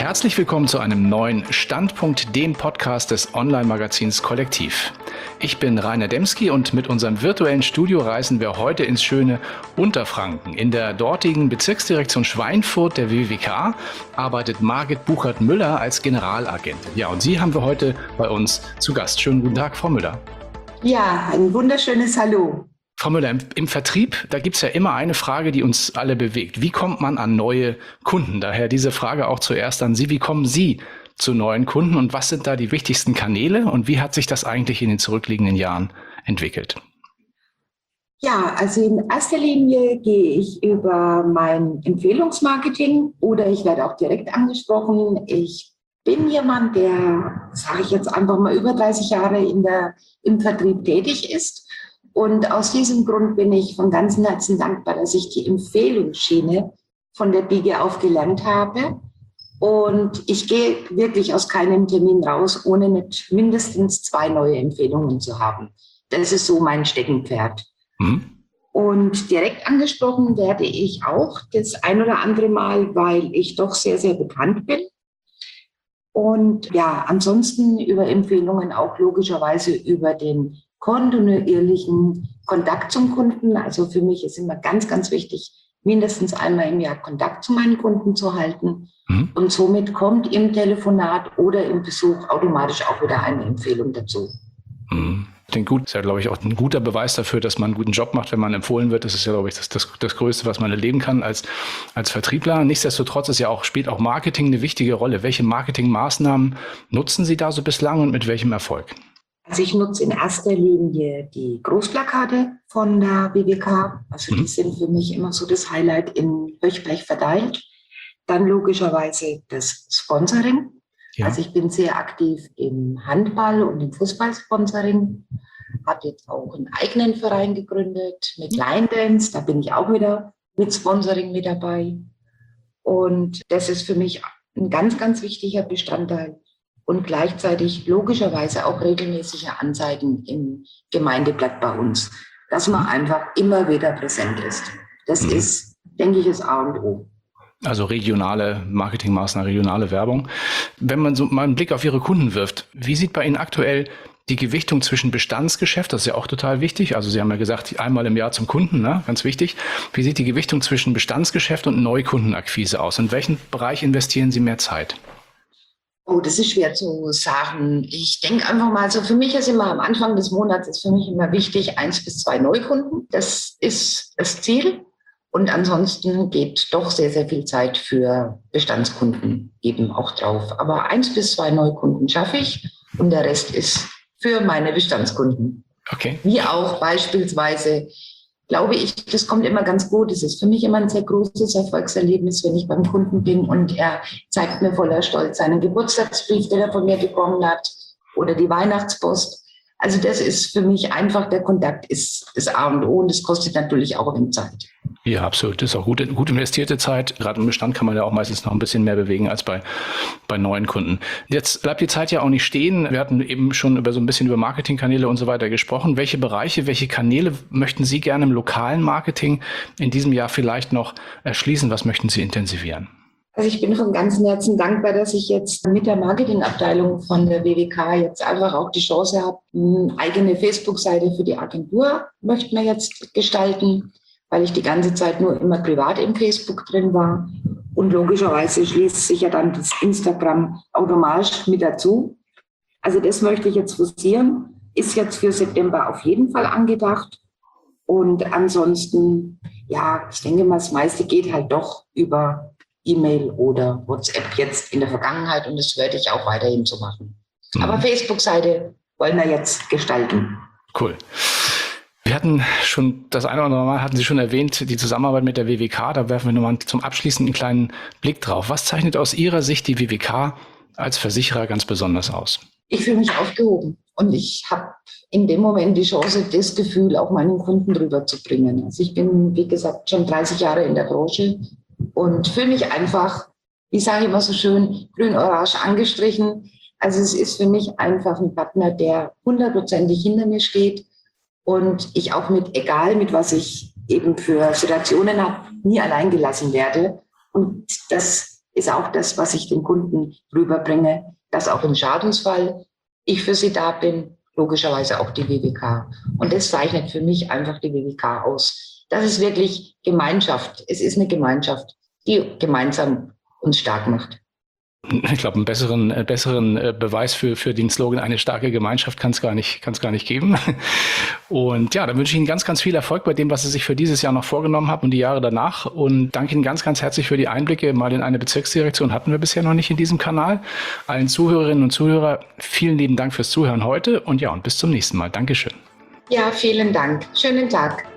Herzlich willkommen zu einem neuen Standpunkt, dem Podcast des Online-Magazins Kollektiv. Ich bin Rainer Demski und mit unserem virtuellen Studio reisen wir heute ins schöne Unterfranken. In der dortigen Bezirksdirektion Schweinfurt der WWK arbeitet Margit Buchert-Müller als Generalagentin. Ja, und sie haben wir heute bei uns zu Gast. Schönen guten Tag, Frau Müller. Ja, ein wunderschönes Hallo. Frau Müller, im Vertrieb, da gibt es ja immer eine Frage, die uns alle bewegt. Wie kommt man an neue Kunden? Daher diese Frage auch zuerst an Sie. Wie kommen Sie zu neuen Kunden und was sind da die wichtigsten Kanäle und wie hat sich das eigentlich in den zurückliegenden Jahren entwickelt? Ja, also in erster Linie gehe ich über mein Empfehlungsmarketing oder ich werde auch direkt angesprochen. Ich bin jemand, der, sage ich jetzt einfach mal, über 30 Jahre im Vertrieb tätig ist. Und aus diesem Grund bin ich von ganzem Herzen dankbar, dass ich die Empfehlungsschiene von der Pike auf gelernt habe. Und ich gehe wirklich aus keinem Termin raus, ohne nicht mindestens 2 neue Empfehlungen zu haben. Das ist so mein Steckenpferd. Und direkt angesprochen werde ich auch das ein oder andere Mal, weil ich doch sehr, sehr bekannt bin. Und ja, ansonsten über Empfehlungen auch logischerweise über den kontinuierlichen Kontakt zum Kunden. Also für mich ist immer ganz, ganz wichtig, mindestens einmal im Jahr Kontakt zu meinen Kunden zu halten. Und somit kommt im Telefonat oder im Besuch automatisch auch wieder eine Empfehlung dazu. Klingt gut. Ist ja, glaube ich, auch ein guter Beweis dafür, dass man einen guten Job macht, wenn man empfohlen wird. Das ist ja, glaube ich, das Größte, was man erleben kann als Vertriebler. Nichtsdestotrotz spielt auch Marketing eine wichtige Rolle. Welche Marketingmaßnahmen nutzen Sie da so bislang und mit welchem Erfolg? Also ich nutze in erster Linie die Großplakate von der WWK. Also die sind für mich immer so das Highlight in Böchblech verteilt. Dann logischerweise das Sponsoring. Ja. Also ich bin sehr aktiv im Handball- und im Fußball-Sponsoring. Habe jetzt auch einen eigenen Verein gegründet mit Line Dance. Da bin ich auch wieder mit Sponsoring mit dabei. Und das ist für mich ein ganz, ganz wichtiger Bestandteil. Und gleichzeitig logischerweise auch regelmäßige Anzeigen im Gemeindeblatt bei uns, dass man einfach immer wieder präsent ist. Das ist, denke ich, das A und O. Also regionale Marketingmaßnahmen, regionale Werbung. Wenn man so mal einen Blick auf Ihre Kunden wirft, wie sieht bei Ihnen aktuell die Gewichtung zwischen Bestandsgeschäft, das ist ja auch total wichtig, also Sie haben ja gesagt, einmal im Jahr zum Kunden, ne? Ganz wichtig. Wie sieht die Gewichtung zwischen Bestandsgeschäft und Neukundenakquise aus? In welchen Bereich investieren Sie mehr Zeit? Oh, das ist schwer zu sagen. Ich denke einfach mal, so für mich ist immer am Anfang des Monats ist für mich immer wichtig, 1 bis 2 Neukunden. Das ist das Ziel. Und ansonsten geht doch sehr, sehr viel Zeit für Bestandskunden eben auch drauf. Aber 1 bis 2 Neukunden schaffe ich und der Rest ist für meine Bestandskunden. Okay. Wie auch beispielsweise, glaube ich, das kommt immer ganz gut. Es ist für mich immer ein sehr großes Erfolgserlebnis, wenn ich beim Kunden bin und er zeigt mir voller Stolz seinen Geburtstagsbrief, den er von mir bekommen hat, oder die Weihnachtspost. Also das ist für mich einfach, der Kontakt ist das A und O und das kostet natürlich auch ein Zeit. Ja, absolut. Das ist auch gut investierte Zeit. Gerade im Bestand kann man ja auch meistens noch ein bisschen mehr bewegen als bei neuen Kunden. Jetzt bleibt die Zeit ja auch nicht stehen. Wir hatten eben schon so ein bisschen über Marketingkanäle und so weiter gesprochen. Welche Bereiche, welche Kanäle möchten Sie gerne im lokalen Marketing in diesem Jahr vielleicht noch erschließen? Was möchten Sie intensivieren? Also ich bin von ganzem Herzen dankbar, dass ich jetzt mit der Marketingabteilung von der WWK jetzt einfach auch die Chance habe, eine eigene Facebook-Seite für die Agentur möchten wir jetzt gestalten, weil ich die ganze Zeit nur immer privat im Facebook drin war. Und logischerweise schließt sich ja dann das Instagram automatisch mit dazu. Also das möchte ich jetzt forcieren, ist jetzt für September auf jeden Fall angedacht. Und ansonsten, ja, ich denke mal, das meiste geht halt doch über E-Mail oder WhatsApp jetzt in der Vergangenheit und das werde ich auch weiterhin so machen. Aber Facebook-Seite wollen wir jetzt gestalten. Cool. Wir hatten schon das eine oder andere Mal, hatten Sie schon erwähnt, die Zusammenarbeit mit der WWK. Da werfen wir nochmal zum Abschließen einen kleinen Blick drauf. Was zeichnet aus Ihrer Sicht die WWK als Versicherer ganz besonders aus? Ich fühle mich aufgehoben und ich habe in dem Moment die Chance, das Gefühl auch meinen Kunden rüberzubringen. Also ich bin, wie gesagt, schon 30 Jahre in der Branche und fühle mich einfach, wie sage ich immer so schön, grün-orange angestrichen. Also es ist für mich einfach ein Partner, der 100%ig hinter mir steht und ich auch egal mit was ich eben für Situationen habe, nie allein gelassen werde. Und das ist auch das, was ich den Kunden rüberbringe, dass auch im Schadensfall ich für sie da bin, logischerweise auch die WWK. Und das zeichnet für mich einfach die WWK aus. Das ist wirklich Gemeinschaft. Es ist eine Gemeinschaft, die gemeinsam uns stark macht. Ich glaube, einen besseren Beweis für den Slogan "Eine starke Gemeinschaft" kann es gar nicht geben. Und ja, dann wünsche ich Ihnen ganz, ganz viel Erfolg bei dem, was Sie sich für dieses Jahr noch vorgenommen haben und die Jahre danach. Und danke Ihnen ganz, ganz herzlich für die Einblicke. Mal in eine Bezirksdirektion hatten wir bisher noch nicht in diesem Kanal. Allen Zuhörerinnen und Zuhörern vielen lieben Dank fürs Zuhören heute. Und ja, und bis zum nächsten Mal. Dankeschön. Ja, vielen Dank. Schönen Tag.